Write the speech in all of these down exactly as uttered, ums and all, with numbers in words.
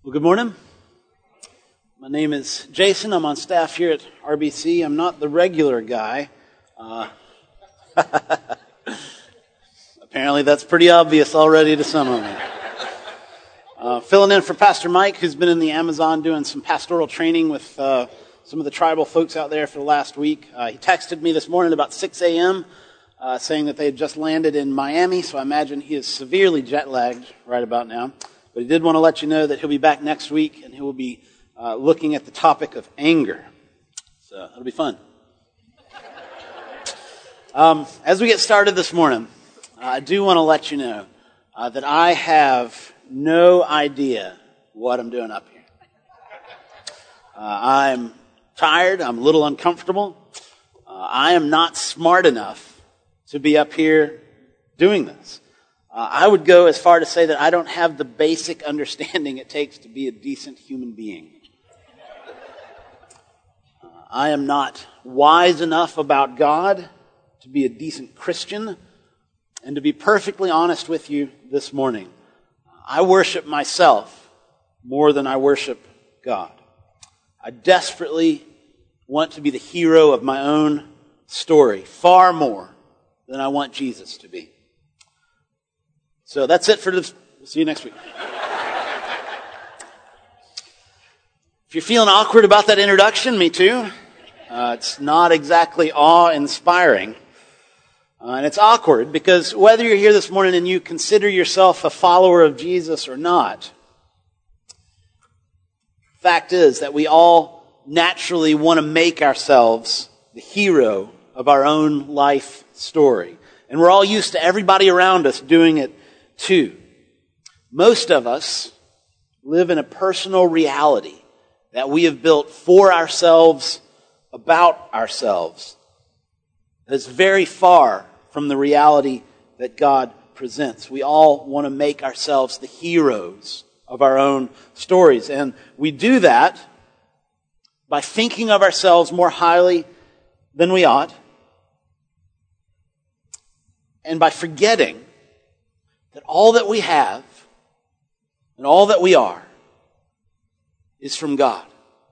Well, good morning. My name is Jason. I'm on staff here at R B C. I'm not the regular guy. Uh, apparently that's pretty obvious already to some of you. Uh, filling in for Pastor Mike, who's been in the Amazon doing some pastoral training with uh, some of the tribal folks out there for the last week. Uh, he texted me this morning about six a.m. Uh, saying that they had just landed in Miami, so I imagine he is severely jet-lagged right about now. But he did want to let you know that he'll be back next week, and he will be uh, looking at the topic of anger. So it'll be fun. Um, as we get started this morning, uh, I do want to let you know uh, that I have no idea what I'm doing up here. Uh, I'm tired. I'm a little uncomfortable. Uh, I am not smart enough to be up here doing this. Uh, I would go as far to say that I don't have the basic understanding it takes to be a decent human being. Uh, I am not wise enough about God to be a decent Christian. And to be perfectly honest with you this morning, I worship myself more than I worship God. I desperately want to be the hero of my own story, far more than I want Jesus to be. So that's it for this. See you next week. If you're feeling awkward about that introduction, me too. Uh, it's not exactly awe-inspiring. Uh, and it's awkward because whether you're here this morning and you consider yourself a follower of Jesus or not, fact is that we all naturally want to make ourselves the hero of our own life story. And we're all used to everybody around us doing it too. Most of us live in a personal reality that we have built for ourselves, about ourselves, that's very far from the reality that God presents. We all want to make ourselves the heroes of our own stories. And we do that by thinking of ourselves more highly than we ought, and by forgetting that all that we have and all that we are is from God.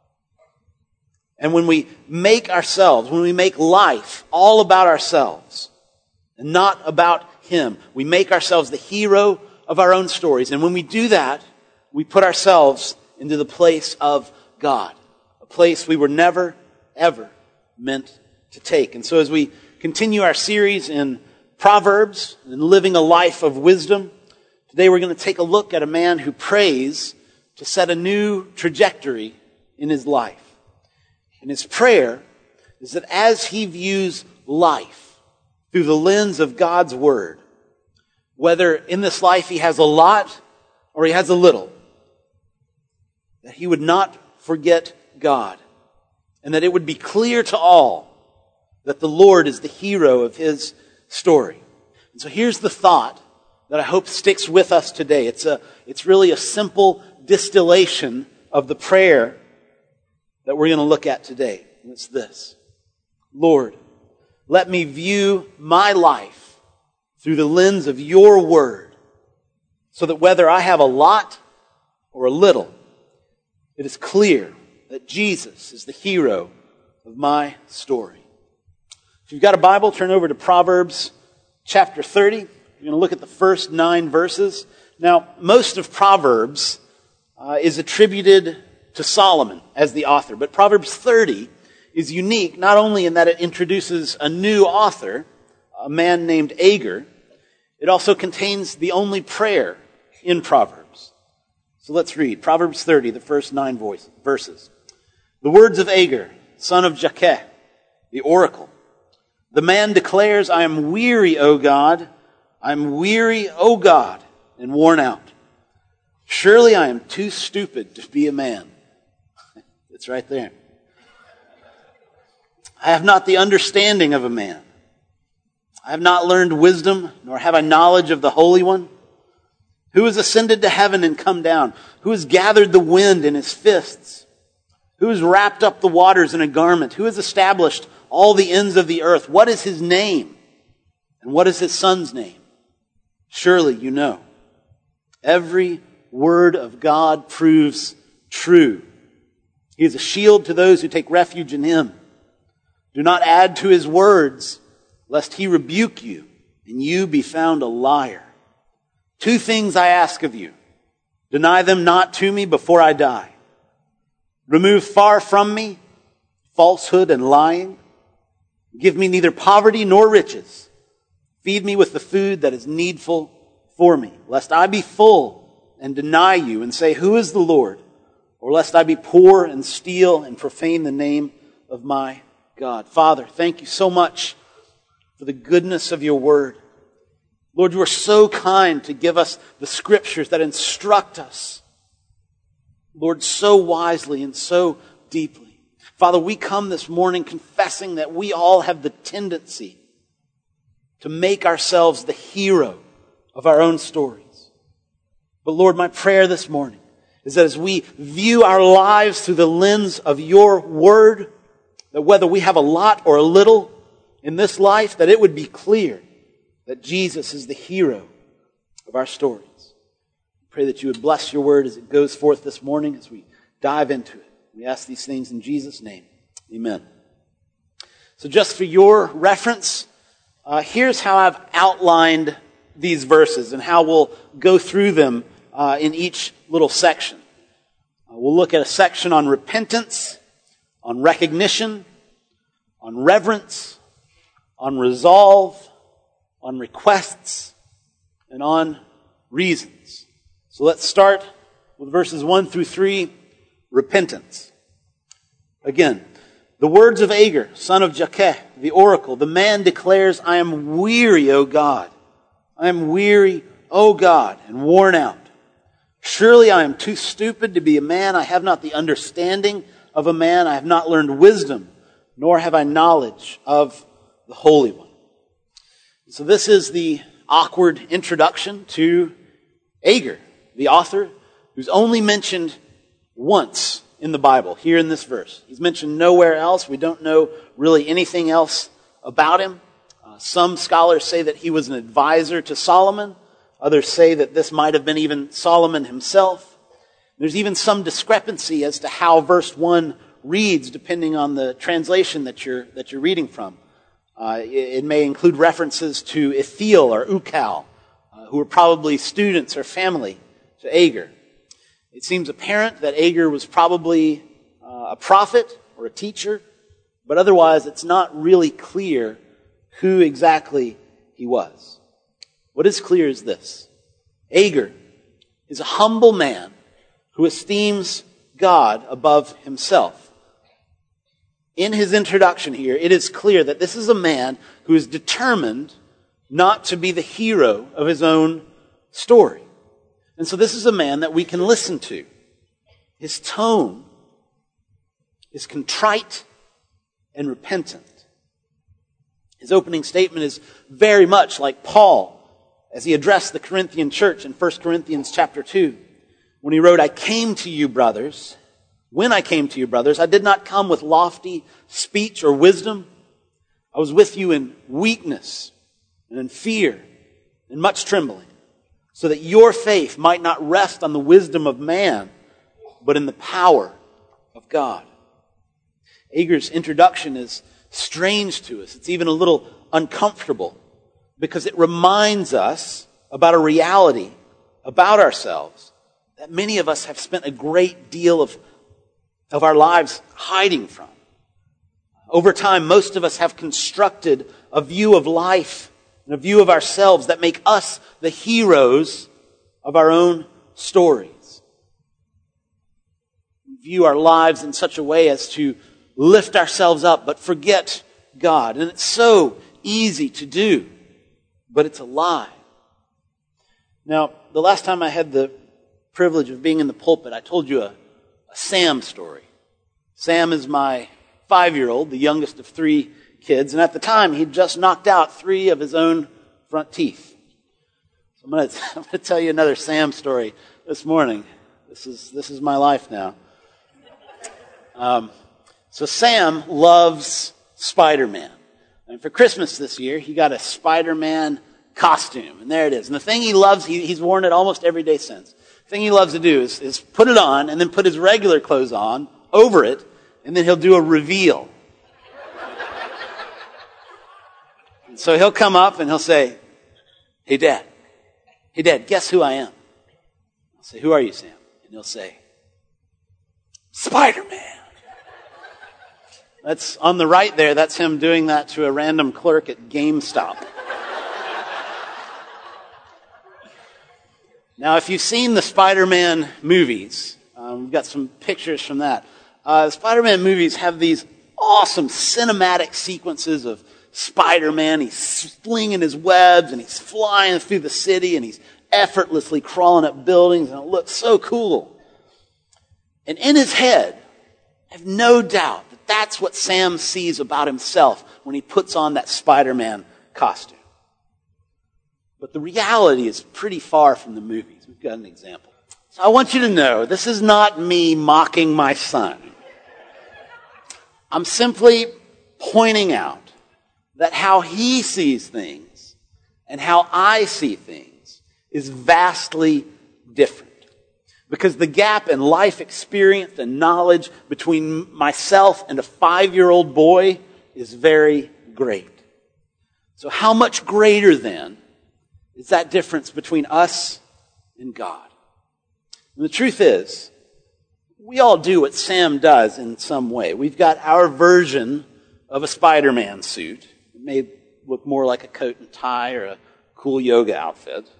And when we make ourselves, when we make life all about ourselves and not about Him, we make ourselves the hero of our own stories. And when we do that, we put ourselves into the place of God, a place we were never, ever meant to take. And so as we continue our series in Proverbs and living a life of wisdom, today we're going to take a look at a man who prays to set a new trajectory in his life. And his prayer is that as he views life through the lens of God's Word, whether in this life he has a lot or he has a little, that he would not forget God, and that it would be clear to all that the Lord is the hero of his story. And so here's the thought that I hope sticks with us today. It's a, it's really a simple distillation of the prayer that we're going to look at today. And it's this: Lord, let me view my life through the lens of your Word, so that whether I have a lot or a little, it is clear that Jesus is the hero of my story. If you've got a Bible, turn over to Proverbs chapter thirty. We're going to look at the first nine verses. Now, most of Proverbs uh, is attributed to Solomon as the author, but Proverbs thirty is unique not only in that it introduces a new author, a man named Agur. It also contains the only prayer in Proverbs. So let's read Proverbs thirty, the first nine voice, verses. The words of Agur, son of Jakeh, the oracle. The man declares, I am weary, O God. I am weary, O God, and worn out. Surely I am too stupid to be a man. It's right there. I have not the understanding of a man. I have not learned wisdom, nor have I knowledge of the Holy One. Who has ascended to heaven and come down? Who has gathered the wind in his fists? Who has wrapped up the waters in a garment? Who has established all the ends of the earth? What is his name? And what is his son's name? Surely you know. Every word of God proves true. He is a shield to those who take refuge in him. Do not add to his words, lest he rebuke you, and you be found a liar. Two things I ask of you. Deny them not to me before I die. Remove far from me falsehood and lying. Give me neither poverty nor riches. Feed me with the food that is needful for me, lest I be full and deny you and say, who is the Lord? Or lest I be poor and steal and profane the name of my God. Father, thank you so much for the goodness of your word. Lord, you are so kind to give us the scriptures that instruct us, Lord, so wisely and so deeply. Father, we come this morning confessing that we all have the tendency to make ourselves the hero of our own stories. But Lord, my prayer this morning is that as we view our lives through the lens of your word, that whether we have a lot or a little in this life, that it would be clear that Jesus is the hero of our stories. I pray that you would bless your word as it goes forth this morning as we dive into it. We ask these things in Jesus' name. Amen. So just for your reference, uh, here's how I've outlined these verses and how we'll go through them uh, in each little section. Uh, we'll look at a section on repentance, on recognition, on reverence, on resolve, on requests, and on reasons. So let's start with verses one through three, repentance. Again, the words of Agur, son of Jakeh, the oracle, the man declares, I am weary, O God. I am weary, O God, and worn out. Surely I am too stupid to be a man. I have not the understanding of a man. I have not learned wisdom, nor have I knowledge of the Holy One. So this is the awkward introduction to Agur, the author, who's only mentioned once in the Bible, here in this verse. He's mentioned nowhere else. We don't know really anything else about him. Uh, some scholars say that he was an advisor to Solomon. Others say that this might have been even Solomon himself. There's even some discrepancy as to how verse one reads, depending on the translation that you're that you're reading from. Uh, it, it may include references to Ithiel or Ukal, uh, who were probably students or family to Agur. It seems apparent that Agur was probably uh, a prophet or a teacher, but otherwise it's not really clear who exactly he was. What is clear is this. Agur is a humble man who esteems God above himself. In his introduction here, it is clear that this is a man who is determined not to be the hero of his own story. And so this is a man that we can listen to. His tone is contrite and repentant. His opening statement is very much like Paul as he addressed the Corinthian church in First Corinthians chapter two. When he wrote, I came to you, brothers. When I came to you, brothers, I did not come with lofty speech or wisdom. I was with you in weakness and in fear and much trembling, so that your faith might not rest on the wisdom of man, but in the power of God. Agur's introduction is strange to us. It's even a little uncomfortable because it reminds us about a reality about ourselves that many of us have spent a great deal of, of our lives hiding from. Over time, most of us have constructed a view of life and a view of ourselves that make us the heroes of our own stories. We view our lives in such a way as to lift ourselves up but forget God. And it's so easy to do, but it's a lie. Now, the last time I had the privilege of being in the pulpit, I told you a, a Sam story. Sam is my five-year-old, the youngest of three kids, and at the time he'd just knocked out three of his own front teeth. So I'm going to I'm going to tell you another Sam story this morning. This is this is my life now. Um, so Sam loves Spider-Man, and for Christmas this year he got a Spider-Man costume, and there it is. And the thing he loves, he, he's worn it almost every day since. thing he loves to do is, is put it on and then put his regular clothes on over it, and then he'll do a reveal. And so he'll come up and he'll say, "Hey, Dad. Hey, Dad, guess who I am?" I'll say, "Who are you, Sam?" And he'll say, "Spider-Man." That's on the right there. That's him doing that to a random clerk at GameStop. Now, if you've seen the Spider-Man movies, um, we've got some pictures from that. Uh, the Spider-Man movies have these awesome cinematic sequences of Spider-Man. He's slinging his webs and he's flying through the city and he's effortlessly crawling up buildings, and it looks so cool. And in his head, I have no doubt that that's what Sam sees about himself when he puts on that Spider-Man costume. But the reality is pretty far from the movies. We've got an example. So I want you to know, this is not me mocking my son. I'm simply pointing out that how he sees things and how I see things is vastly different. Because the gap in life experience and knowledge between myself and a five-year-old boy is very great. So how much greater then is that difference between us and God? And the truth is, we all do what Sam does in some way. We've got our version of a Spider-Man suit. It may look more like a coat and tie or a cool yoga outfit.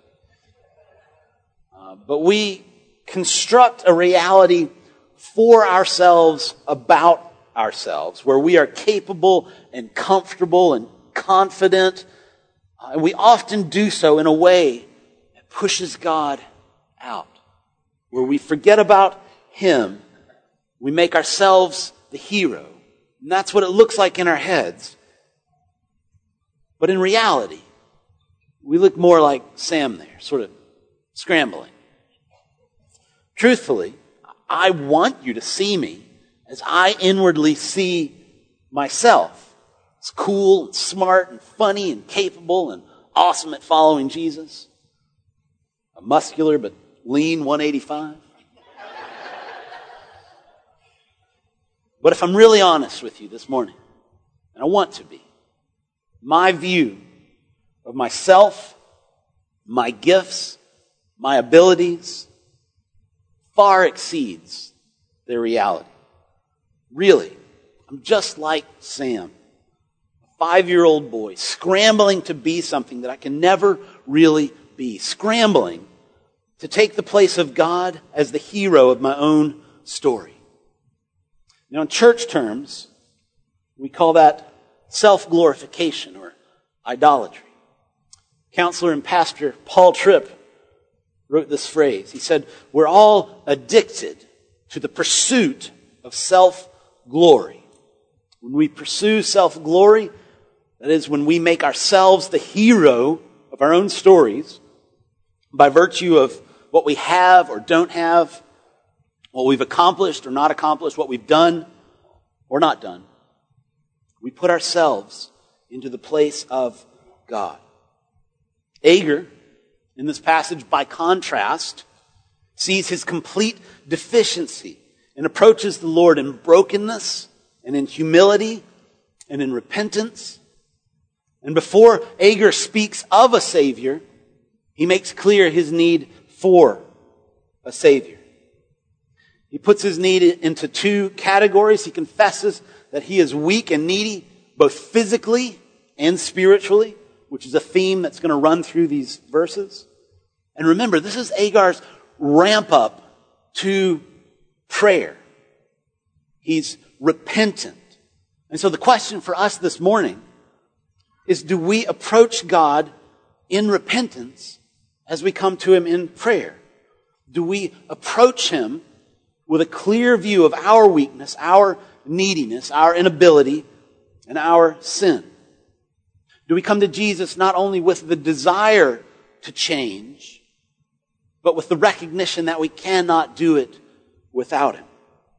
Uh, but we construct a reality for ourselves about ourselves, where we are capable and comfortable and confident. Uh, and we often do so in a way that pushes God out, where we forget about Him. We make ourselves the hero. And that's what it looks like in our heads. But in reality, we look more like Sam there, sort of scrambling. Truthfully, I want you to see me as I inwardly see myself. It's cool and smart and funny and capable and awesome at following Jesus. A muscular but lean one eighty-five. But if I'm really honest with you this morning, and I want to be, my view of myself, my gifts, my abilities, far exceeds their reality. Really, I'm just like Sam, a five-year-old boy, scrambling to be something that I can never really be, scrambling to take the place of God as the hero of my own story. Now, in church terms, we call that self-glorification or idolatry. Counselor and pastor Paul Tripp wrote this phrase. He said, "We're all addicted to the pursuit of self-glory." When we pursue self-glory, that is, when we make ourselves the hero of our own stories by virtue of what we have or don't have, what we've accomplished or not accomplished, what we've done or not done, we put ourselves into the place of God. Agur, in this passage, by contrast, sees his complete deficiency and approaches the Lord in brokenness and in humility and in repentance. And before Agur speaks of a Savior, he makes clear his need for a Savior. He puts his need into two categories. He confesses that he is weak and needy, both physically and spiritually, which is a theme that's going to run through these verses. And remember, this is Agur's ramp up to prayer. He's repentant. And so the question for us this morning is, do we approach God in repentance as we come to Him in prayer? Do we approach Him with a clear view of our weakness, our neediness, our inability, and our sin? Do we come to Jesus not only with the desire to change, but with the recognition that we cannot do it without Him?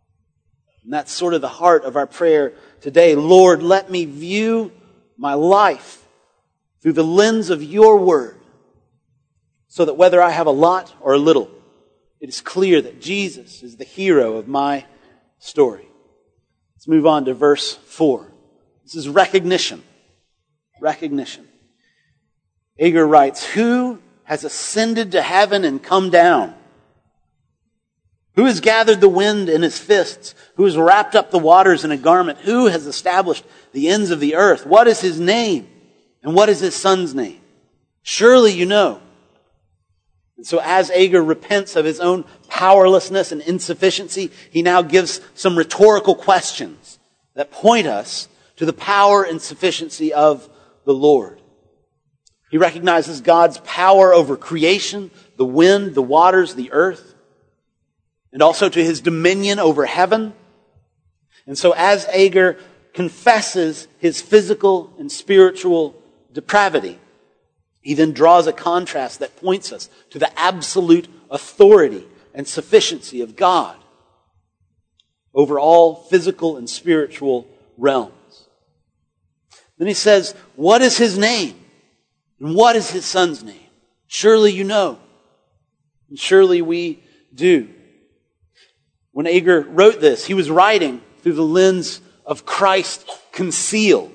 And that's sort of the heart of our prayer today. Lord, let me view my life through the lens of your word, so that whether I have a lot or a little, it is clear that Jesus is the hero of my story. Let's move on to verse four. This is recognition. Recognition. Agur writes, "Who has ascended to heaven and come down? Who has gathered the wind in his fists? Who has wrapped up the waters in a garment? Who has established the ends of the earth? What is his name? And what is his son's name? Surely you know." And so as Agur repents of his own powerlessness and insufficiency, he now gives some rhetorical questions that point us to the power and sufficiency of the Lord. He recognizes God's power over creation, the wind, the waters, the earth, and also to his dominion over heaven. And so as Agur confesses his physical and spiritual depravity, he then draws a contrast that points us to the absolute authority and sufficiency of God over all physical and spiritual realms. Then he says, what is his name? And what is his son's name? Surely you know. And surely we do. When Agur wrote this, he was writing through the lens of Christ concealed.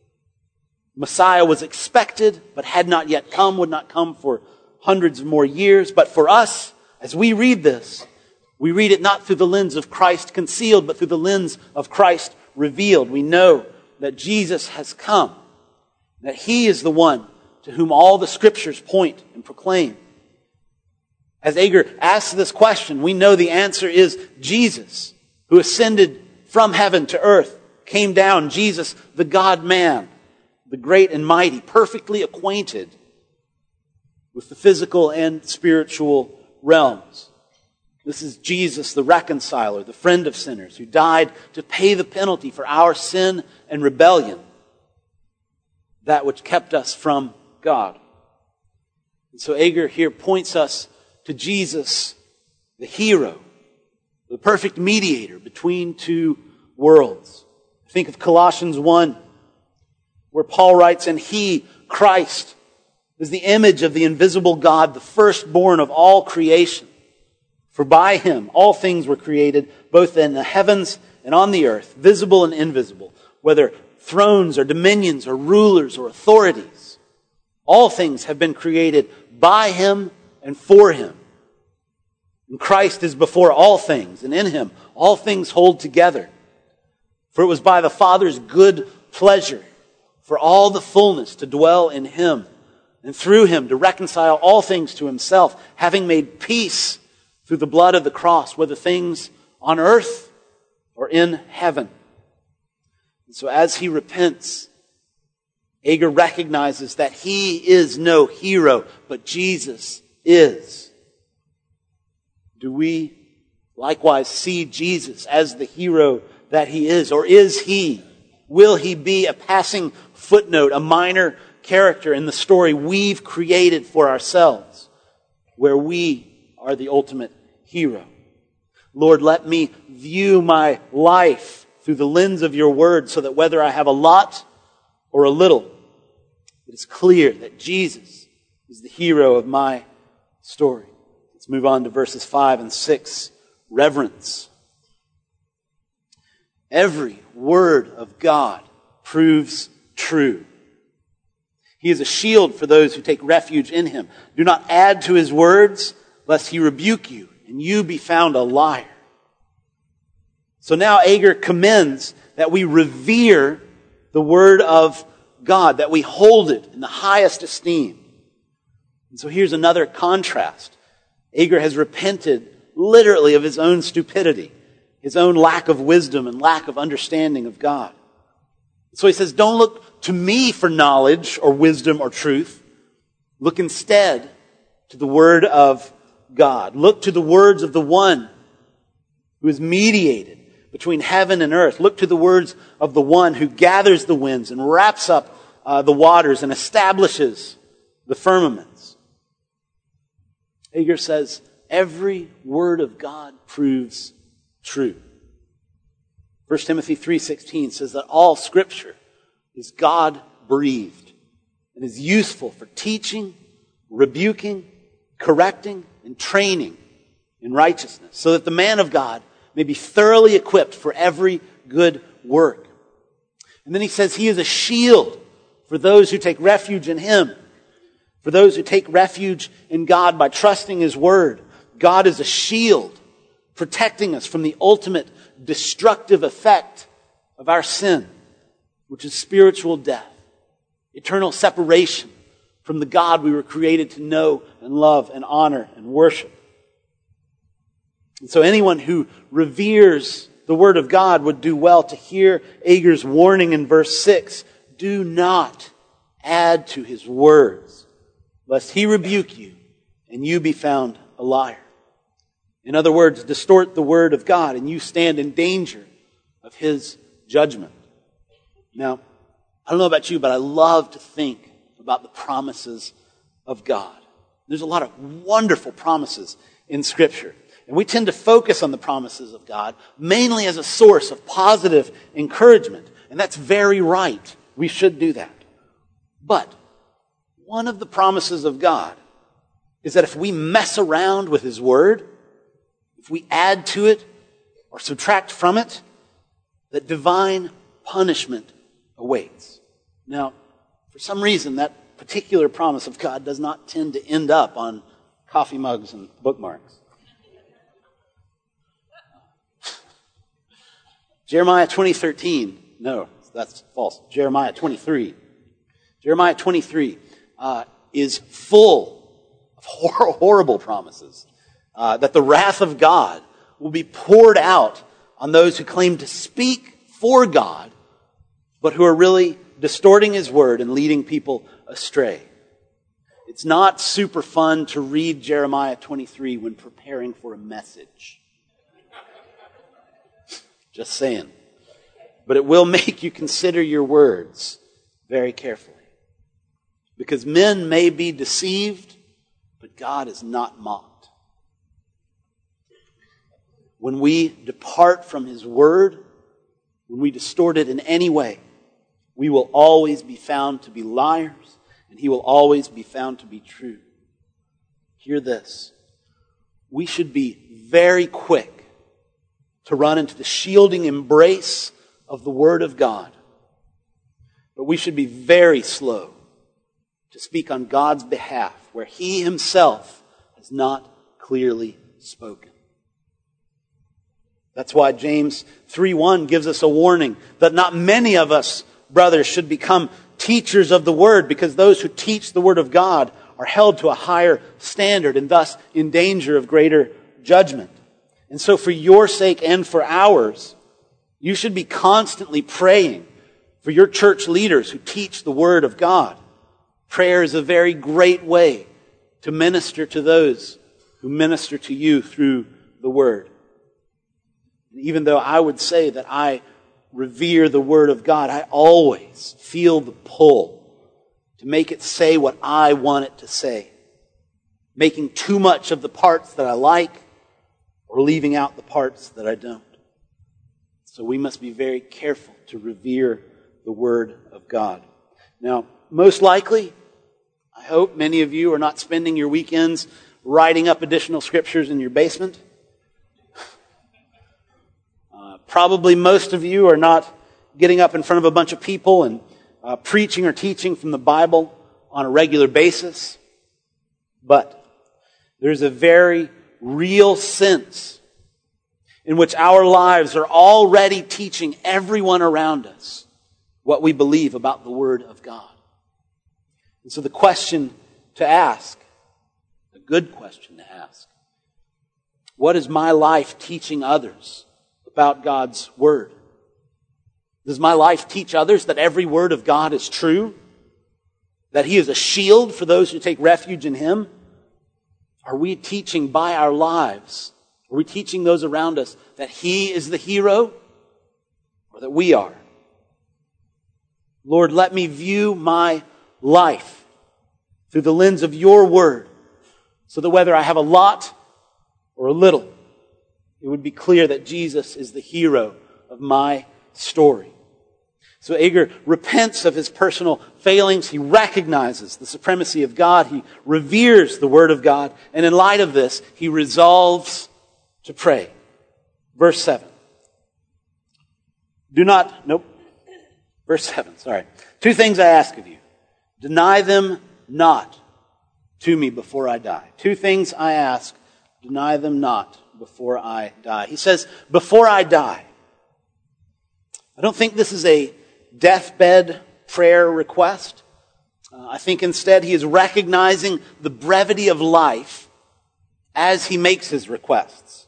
Messiah was expected, but had not yet come, would not come for hundreds of more years. But for us, as we read this, we read it not through the lens of Christ concealed, but through the lens of Christ revealed. We know that Jesus has come, that he is the one to whom all the scriptures point and proclaim. As Agur asks this question, we know the answer is Jesus, who ascended from heaven to earth, came down, Jesus, the God-man, the great and mighty, perfectly acquainted with the physical and spiritual realms. This is Jesus, the reconciler, the friend of sinners, who died to pay the penalty for our sin and rebellion, that which kept us from God. And so Agur here points us to Jesus, the hero, the perfect mediator between two worlds. Think of Colossians one, where Paul writes, "And he, Christ, is the image of the invisible God, the firstborn of all creation. For by him all things were created, both in the heavens and on the earth, visible and invisible, whether thrones or dominions or rulers or authorities. All things have been created by him and for him. And Christ is before all things, and in him all things hold together. For it was by the Father's good pleasure for all the fullness to dwell in him, and through him to reconcile all things to himself, having made peace through the blood of the cross, whether things on earth or in heaven." And so as he repents, Agur recognizes that he is no hero, but Jesus is. Do we likewise see Jesus as the hero that he is? Or is he, will he be a passing footnote, a minor character in the story we've created for ourselves, where we are the ultimate hero? Lord, let me view my life through the lens of your word, so that whether I have a lot or a little, it is clear that Jesus is the hero of my story. Let's move on to verses five and six. Reverence. Every word of God proves true. He is a shield for those who take refuge in him. Do not add to his words, lest he rebuke you, and you be found a liar. So now Agur commends that we revere the word of God, that we hold it in the highest esteem. And so here's another contrast. Agur has repented literally of his own stupidity, his own lack of wisdom and lack of understanding of God. So he says, don't look to me for knowledge or wisdom or truth. Look instead to the word of God. Look to the words of the one who is mediated between heaven and earth. Look to the words of the one who gathers the winds and wraps up uh, the waters and establishes the firmaments. Agur says, every word of God proves true. First Timothy three sixteen says that all Scripture is God-breathed and is useful for teaching, rebuking, correcting, and training in righteousness, so that the man of God may be thoroughly equipped for every good work. And then he says he is a shield for those who take refuge in him. For those who take refuge in God by trusting his word. God is a shield protecting us from the ultimate destructive effect of our sin, which is spiritual death, eternal separation from the God we were created to know and love and honor and worship. And so anyone who reveres the word of God would do well to hear Ager's warning in verse six. Do not add to his words, lest he rebuke you and you be found a liar. In other words, distort the word of God and you stand in danger of his judgment. Now, I don't know about you, but I love to think about the promises of God. There's a lot of wonderful promises in Scripture. And we tend to focus on the promises of God mainly as a source of positive encouragement. And that's very right. We should do that. But one of the promises of God is that if we mess around with his word, if we add to it or subtract from it, that divine punishment awaits. Now, for some reason, that particular promise of God does not tend to end up on coffee mugs and bookmarks. Jeremiah twenty thirteen, no, that's false. Jeremiah twenty-three. Jeremiah twenty-three uh, is full of hor- horrible promises uh, that the wrath of God will be poured out on those who claim to speak for God, but who are really distorting his word and leading people astray. It's not super fun to read Jeremiah twenty-three when preparing for a message. Just saying. But it will make you consider your words very carefully. Because men may be deceived, but God is not mocked. When we depart from his word, when we distort it in any way, we will always be found to be liars, and he will always be found to be true. Hear this. We should be very quick to run into the shielding embrace of the word of God. But we should be very slow to speak on God's behalf where he himself has not clearly spoken. That's why James three one gives us a warning that not many of us, brothers, should become teachers of the word, because those who teach the word of God are held to a higher standard and thus in danger of greater judgment. And so for your sake and for ours, you should be constantly praying for your church leaders who teach the word of God. Prayer is a very great way to minister to those who minister to you through the word. And even though I would say that I revere the word of God, I always feel the pull to make it say what I want it to say, making too much of the parts that I like or leaving out the parts that I don't. So we must be very careful to revere the word of God. Now, most likely, I hope many of you are not spending your weekends writing up additional scriptures in your basement. Uh, probably most of you are not getting up in front of a bunch of people and uh, preaching or teaching from the Bible on a regular basis. But there's a very real sense in which our lives are already teaching everyone around us what we believe about the Word of God. And so the question to ask, a good question to ask, what is my life teaching others about God's Word? Does my life teach others that every word of God is true? That He is a shield for those who take refuge in Him? Are we teaching by our lives? Are we teaching those around us that He is the hero? Or that we are? Lord, let me view my life through the lens of Your Word, so that whether I have a lot or a little, it would be clear that Jesus is the hero of my story. So Agur repents of his personal failings. He recognizes the supremacy of God. He reveres the Word of God. And in light of this, he resolves to pray. Verse seven. Do not, nope. Verse seven, sorry. Two things I ask of you. Deny them not to me before I die. Two things I ask, deny them not before I die. He says, before I die. I don't think this is a deathbed prayer request. Uh, I think instead he is recognizing the brevity of life as he makes his requests.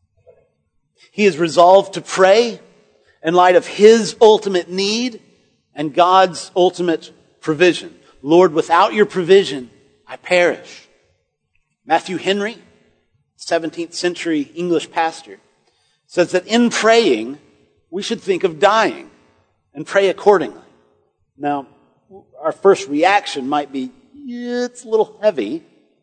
He is resolved to pray in light of his ultimate need and God's ultimate provision. Lord, without your provision, I perish. Matthew Henry, seventeenth century English pastor, says that in praying, we should think of dying and pray accordingly. Now, our first reaction might be, yeah, it's a little heavy.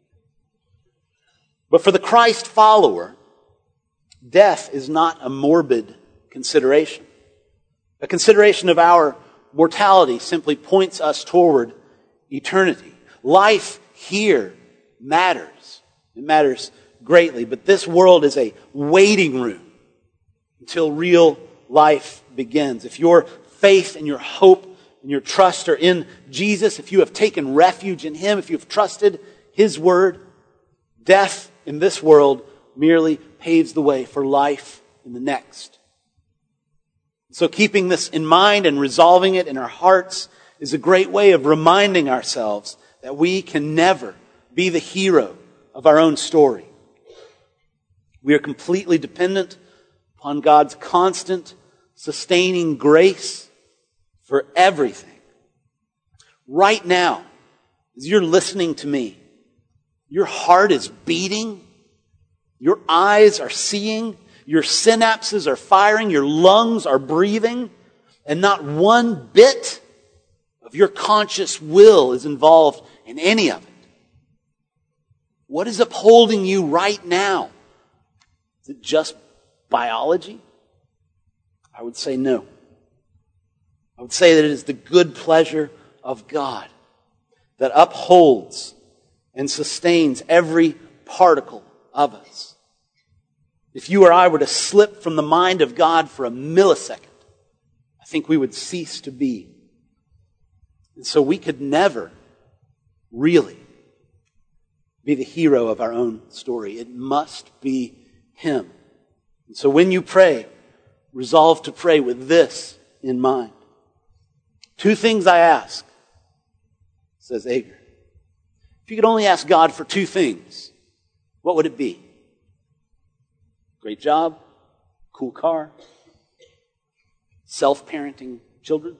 But for the Christ follower, death is not a morbid consideration. A consideration of our mortality simply points us toward eternity. Life here matters. It matters greatly. But this world is a waiting room until real life begins. If your faith and your hope and your trust are in Jesus, if you have taken refuge in Him, if you have trusted His word, death in this world merely paves the way for life in the next. So keeping this in mind and resolving it in our hearts is a great way of reminding ourselves that we can never be the hero of our own story. We are completely dependent upon God's constant, sustaining grace for everything. Right now, as you're listening to me, your heart is beating, your eyes are seeing, your synapses are firing, your lungs are breathing, and not one bit of your conscious will is involved in any of it. What is upholding you right now? Is it just biology? I would say no. I would say that it is the good pleasure of God that upholds and sustains every particle of us. If you or I were to slip from the mind of God for a millisecond, I think we would cease to be. And so we could never really be the hero of our own story. It must be Him. And so when you pray, resolve to pray with this in mind. Two things I ask, says Agur. If you could only ask God for two things, what would it be? Great job, cool car, self-parenting children.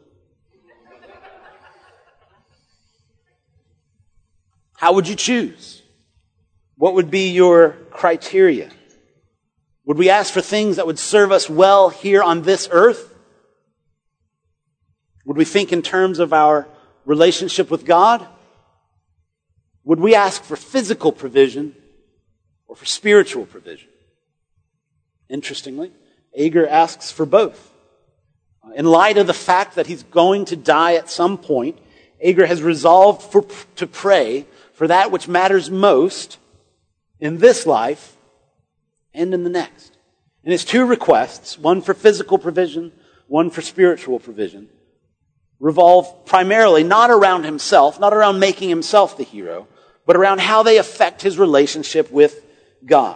How would you choose? What would be your criteria? Would we ask for things that would serve us well here on this earth? Would we think in terms of our relationship with God? Would we ask for physical provision or for spiritual provision? Interestingly, Agur asks for both. In light of the fact that he's going to die at some point, Agur has resolved for, to pray for that which matters most in this life and in the next. And his two requests, one for physical provision, one for spiritual provision, revolve primarily not around himself, not around making himself the hero, but around how they affect his relationship with God.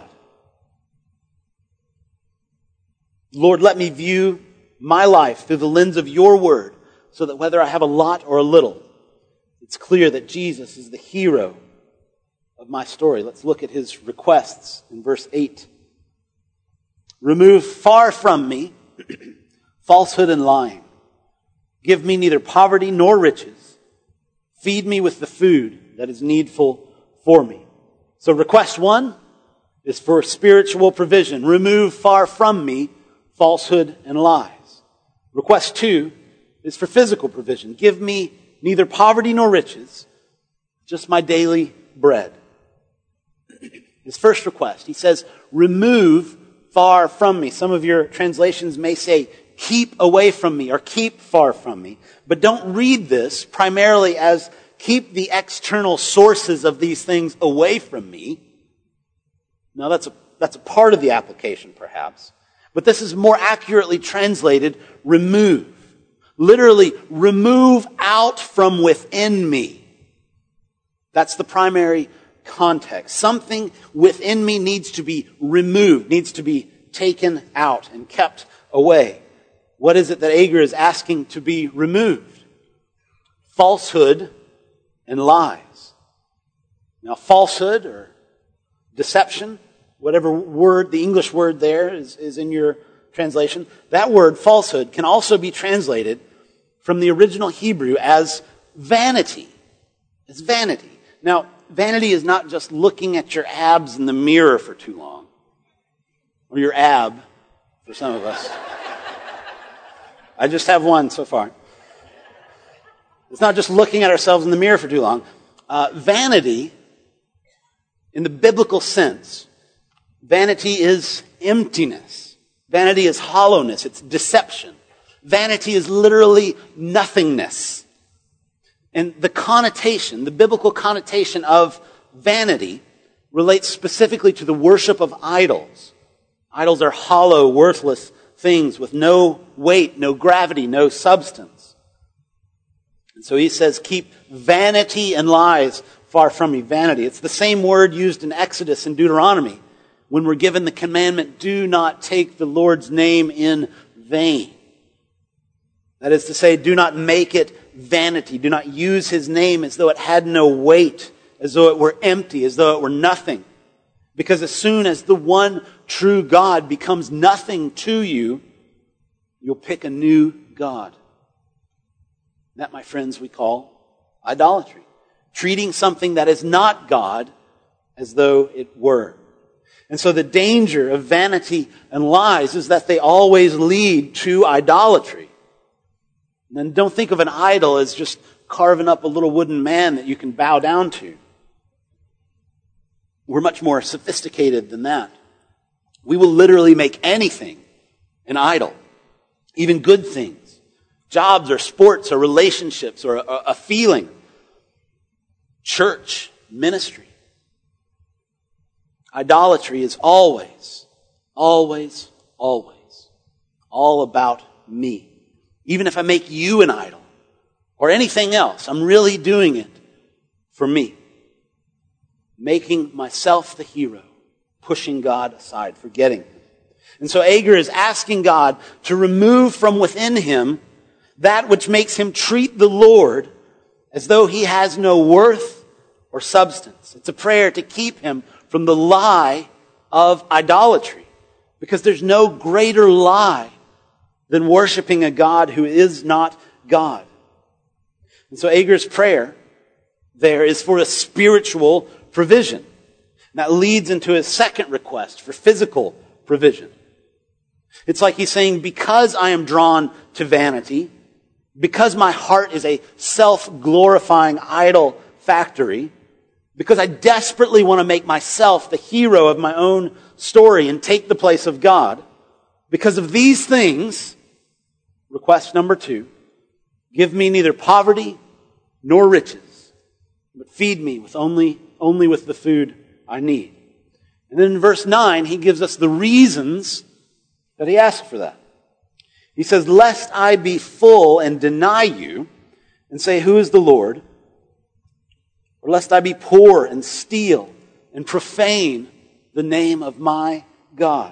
Lord, let me view my life through the lens of your word, so that whether I have a lot or a little, it's clear that Jesus is the hero of my story. Let's look at his requests in verse eight. Remove far from me falsehood and lying. Give me neither poverty nor riches. Feed me with the food that is needful for me. So request one is for spiritual provision. Remove far from me falsehood and lies. Request two is for physical provision. Give me neither poverty nor riches, just my daily bread. His first request, he says, remove far from me. Some of your translations may say, keep away from me or keep far from me. But don't read this primarily as keep the external sources of these things away from me. Now that's a that's a part of the application, perhaps. But this is more accurately translated, remove. Literally, remove out from within me. That's the primary context. Something within me needs to be removed, needs to be taken out and kept away. What is it that Agur is asking to be removed? Falsehood and lies. Now, falsehood or deception, whatever word, the English word there is, is in your translation, that word, falsehood, can also be translated from the original Hebrew as vanity. It's vanity. Now, vanity is not just looking at your abs in the mirror for too long. Or your ab, for some of us. I just have one so far. It's not just looking at ourselves in the mirror for too long. Uh, vanity, in the biblical sense, vanity is emptiness. Vanity is hollowness. It's deception. Vanity is literally nothingness. And the connotation, the biblical connotation of vanity relates specifically to the worship of idols. Idols are hollow, worthless things with no weight, no gravity, no substance. And so he says, keep vanity and lies far from me. Vanity. It's the same word used in Exodus and Deuteronomy when we're given the commandment, do not take the Lord's name in vain. That is to say, do not make it vanity. Do not use his name as though it had no weight, as though it were empty, as though it were nothing. Because as soon as the one true God becomes nothing to you, you'll pick a new God. That, my friends, we call idolatry. Treating something that is not God as though it were. And so the danger of vanity and lies is that they always lead to idolatry. And then don't think of an idol as just carving up a little wooden man that you can bow down to. We're much more sophisticated than that. We will literally make anything an idol. Even good things. Jobs or sports or relationships or a, a feeling. Church, ministry. Idolatry is always, always, always all about me. Even if I make you an idol or anything else, I'm really doing it for me. Making myself the hero, pushing God aside, forgetting him. And so Agur is asking God to remove from within him that which makes him treat the Lord as though he has no worth or substance. It's a prayer to keep him from the lie of idolatry. Because there's no greater lie than worshiping a God who is not God. And so Agur's prayer there is for a spiritual provision. And that leads into his second request for physical provision. It's like he's saying, because I am drawn to vanity, because my heart is a self-glorifying idol factory, because I desperately want to make myself the hero of my own story and take the place of God, because of these things, request number two, give me neither poverty nor riches, but feed me with only, only with the food I need. And then in verse nine, he gives us the reasons that he asked for that. He says, lest I be full and deny you and say, who is the Lord? Or lest I be poor and steal and profane the name of my God.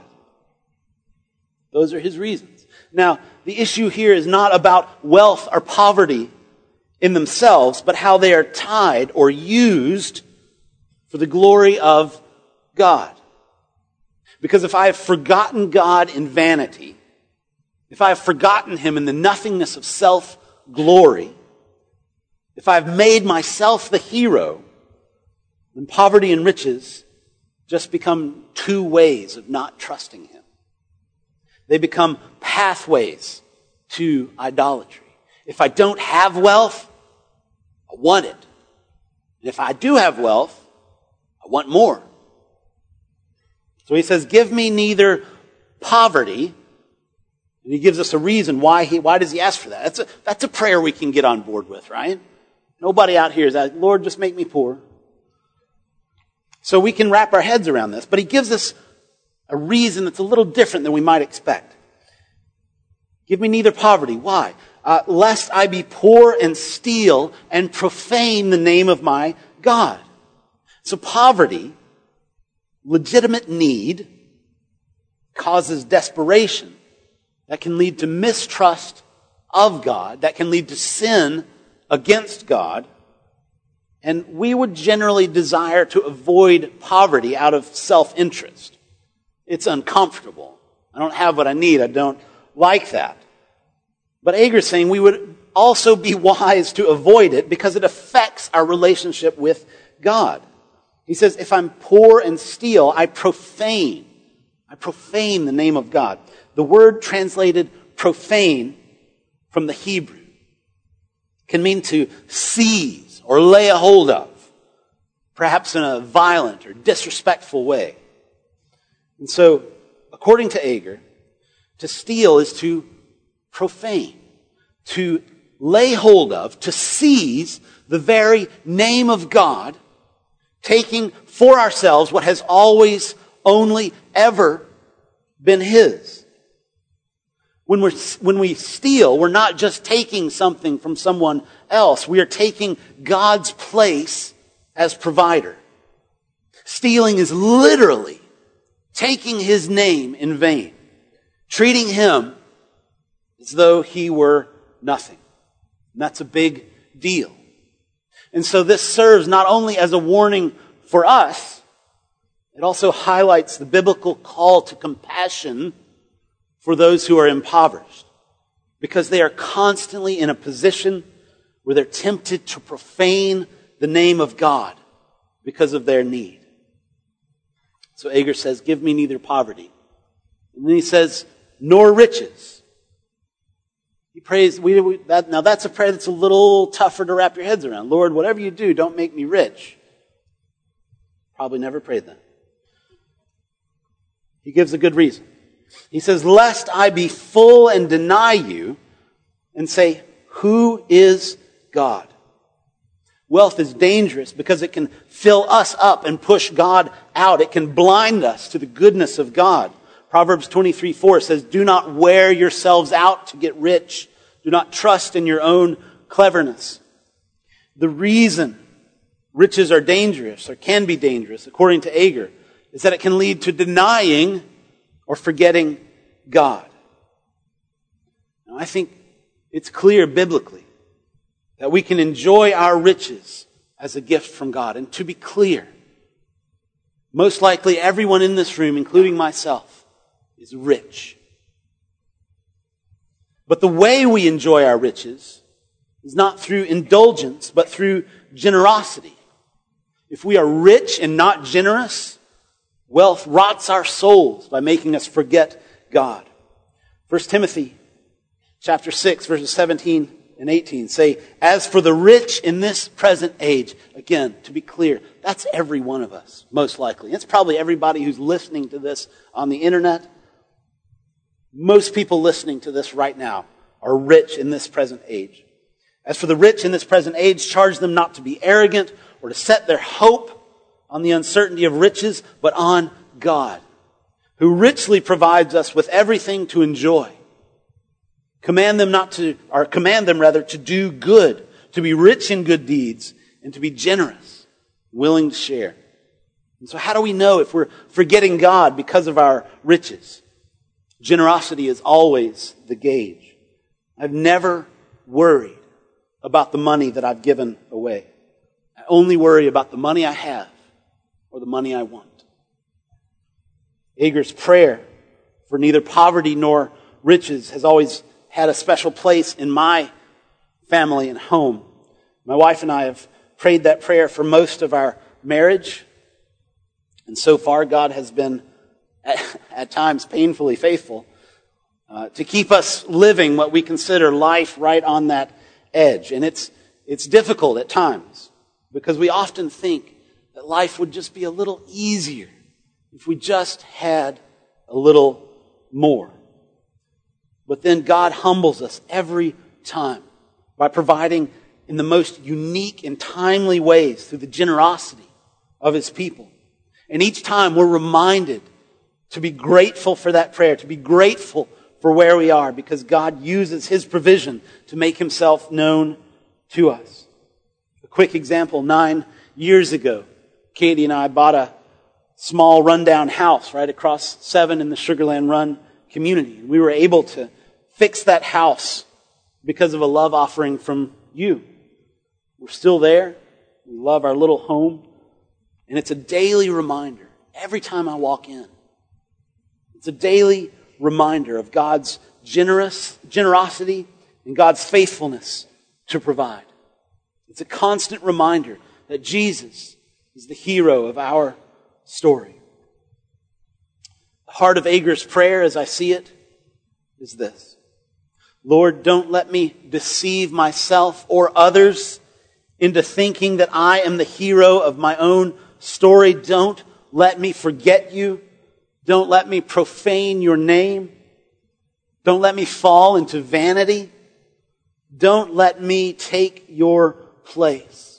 Those are his reasons. Now, the issue here is not about wealth or poverty in themselves, but how they are tied or used for the glory of God. Because if I have forgotten God in vanity, if I have forgotten him in the nothingness of self-glory, if I've made myself the hero, then poverty and riches just become two ways of not trusting him. They become pathways to idolatry. If I don't have wealth, I want it. And if I do have wealth, I want more. So he says, give me neither poverty, and he gives us a reason why he, why does he ask for that? That's a, that's a prayer we can get on board with, right? Nobody out here is like, Lord, just make me poor. So we can wrap our heads around this. But he gives us a reason that's a little different than we might expect. Give me neither poverty. Why? Uh, lest I be poor and steal and profane the name of my God. So poverty, legitimate need, causes desperation. That can lead to mistrust of God. That can lead to sin against God. And we would generally desire to avoid poverty out of self-interest. It's uncomfortable. I don't have what I need. I don't like that. But Ager's saying we would also be wise to avoid it because it affects our relationship with God. He says, if I'm poor and steal, I profane. I profane the name of God. The word translated profane from the Hebrew can mean to seize or lay a hold of, perhaps in a violent or disrespectful way. And so, according to Ager, to steal is to profane, to lay hold of, to seize the very name of God, taking for ourselves what has always, only, ever been His. When we're, when we steal, we're not just taking something from someone else. We are taking God's place as provider. Stealing is literally taking His name in vain, treating Him as though He were nothing. And that's a big deal. And so this serves not only as a warning for us, it also highlights the biblical call to compassion for those who are impoverished, because they are constantly in a position where they're tempted to profane the name of God because of their need. So Ager says, give me neither poverty. And then he says, nor riches. He prays, we, we, that, now that's a prayer that's a little tougher to wrap your heads around. Lord, whatever you do, don't make me rich. Probably never prayed that. He gives a good reason. He says, lest I be full and deny you and say, who is God? Wealth is dangerous because it can fill us up and push God out. It can blind us to the goodness of God. Proverbs twenty-three four says, do not wear yourselves out to get rich. Do not trust in your own cleverness. The reason riches are dangerous, or can be dangerous, according to Ager, is that it can lead to denying or forgetting God. Now, I think it's clear biblically that we can enjoy our riches as a gift from God. And to be clear, most likely everyone in this room, including myself, is rich. But the way we enjoy our riches is not through indulgence, but through generosity. If we are rich and not generous, wealth rots our souls by making us forget God. First Timothy chapter six, verses seventeen and eighteen say, as for the rich in this present age, again, to be clear, that's every one of us, most likely. It's probably everybody who's listening to this on the internet. Most people listening to this right now are rich in this present age. As for the rich in this present age, charge them not to be arrogant or to set their hope on the uncertainty of riches, but on God, who richly provides us with everything to enjoy. Command them not to, or command them rather to do good, to be rich in good deeds, and to be generous, willing to share. And so how do we know if we're forgetting God because of our riches? Generosity is always the gauge. I've never worried about the money that I've given away. I only worry about the money I have or the money I want. Ager's prayer for neither poverty nor riches has always had a special place in my family and home. My wife and I have prayed that prayer for most of our marriage. And so far, God has been, at, at times, painfully faithful uh, to keep us living what we consider life right on that edge. And it's it's difficult at times because we often think that life would just be a little easier if we just had a little more. But then God humbles us every time by providing in the most unique and timely ways through the generosity of His people. And each time we're reminded to be grateful for that prayer, to be grateful for where we are, because God uses His provision to make Himself known to us. A quick example, nine years ago, Katie and I bought a small rundown house right across seven in the Sugar Land Run community. And we were able to fix that house because of a love offering from you. We're still there. We love our little home. And it's a daily reminder every time I walk in. It's a daily reminder of God's generous generosity and God's faithfulness to provide. It's a constant reminder that Jesus is the hero of our story. The heart of Agar's prayer, as I see it, is this: Lord, don't let me deceive myself or others into thinking that I am the hero of my own story. Don't let me forget you. Don't let me profane your name. Don't let me fall into vanity. Don't let me take your place.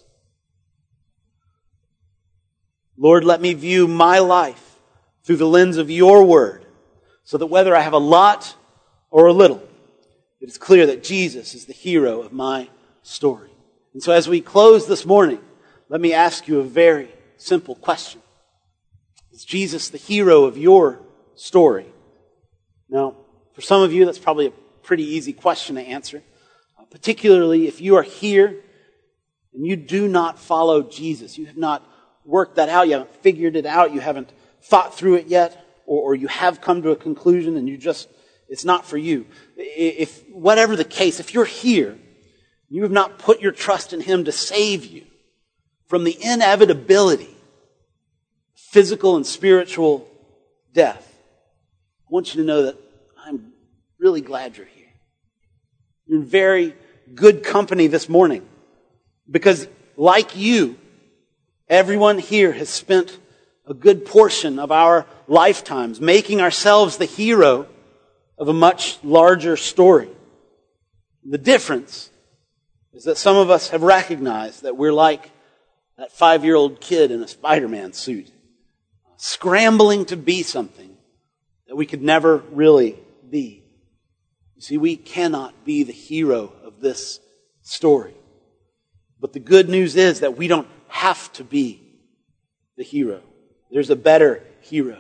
Lord, let me view my life through the lens of your word, so that whether I have a lot or a little, it is clear that Jesus is the hero of my story. And so as we close this morning, let me ask you a very simple question. Is Jesus the hero of your story? Now, for some of you, that's probably a pretty easy question to answer, uh, particularly if you are here and you do not follow Jesus. You have not worked that out. You haven't figured it out. You haven't thought through it yet, or, or you have come to a conclusion and you just, it's not for you. If, whatever the case, if you're here, you have not put your trust in Him to save you from the inevitability, physical and spiritual death, I want you to know that I'm really glad you're here. You're in very good company this morning, because like you, everyone here has spent a good portion of our lifetimes making ourselves the hero of a much larger story. The difference is that some of us have recognized that we're like that five-year-old kid in a Spider-Man suit, scrambling to be something that we could never really be. You see, we cannot be the hero of this story. But the good news is that we don't have to be the hero. There's a better hero.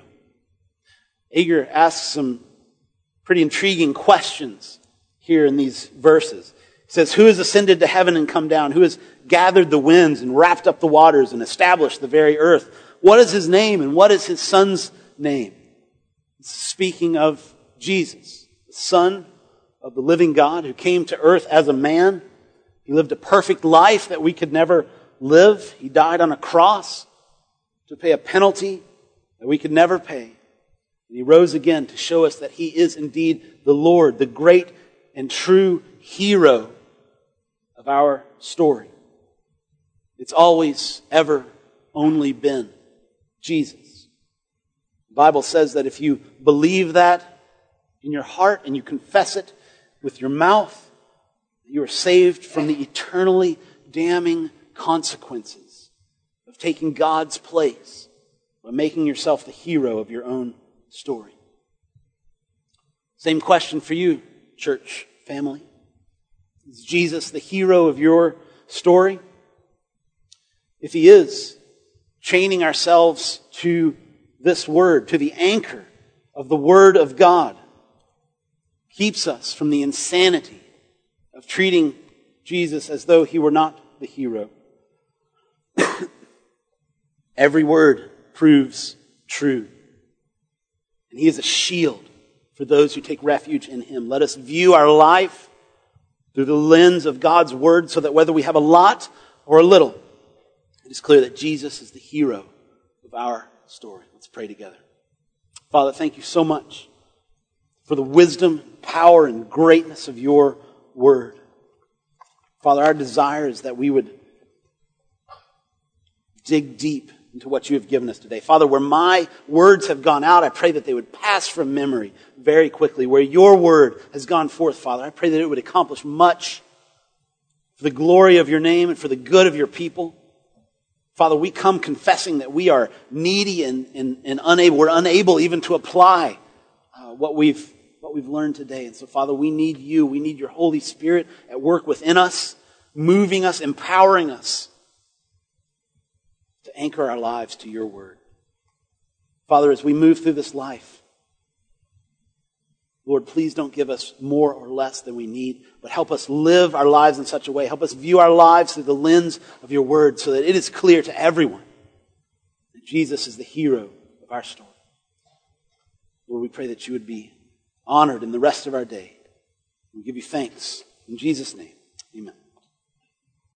Agar asks some pretty intriguing questions here in these verses. He says, who has ascended to heaven and come down? Who has gathered the winds and wrapped up the waters and established the very earth? What is His name and what is His Son's name? It's speaking of Jesus, the Son of the living God who came to earth as a man. He lived a perfect life that we could never live. He died on a cross to pay a penalty that we could never pay. And He rose again to show us that He is indeed the Lord, the great and true hero of our story. It's always, ever, only been Jesus. The Bible says that if you believe that in your heart and you confess it with your mouth, you are saved from the eternally damning consequences of taking God's place by making yourself the hero of your own story. Same question for you, church family. Is Jesus the hero of your story? If He is, chaining ourselves to this word, to the anchor of the Word of God, keeps us from the insanity of treating Jesus as though He were not the hero. Every word proves true. And He is a shield for those who take refuge in Him. Let us view our life through the lens of God's Word, so that whether we have a lot or a little, it is clear that Jesus is the hero of our story. Let's pray together. Father, thank you so much for the wisdom, power, and greatness of your Word. Father, our desire is that we would dig deep into what you have given us today. Father, where my words have gone out, I pray that they would pass from memory very quickly. Where your word has gone forth, Father, I pray that it would accomplish much for the glory of your name and for the good of your people. Father, we come confessing that we are needy and, and, and unable. We're unable even to apply uh, what we've what we've learned today. And so, Father, we need you. We need your Holy Spirit at work within us, moving us, empowering us to anchor our lives to your word. Father, as we move through this life, Lord, please don't give us more or less than we need, but help us live our lives in such a way. Help us view our lives through the lens of your word so that it is clear to everyone that Jesus is the hero of our story. Lord, we pray that you would be honored in the rest of our day. We give you thanks. In Jesus' name, amen.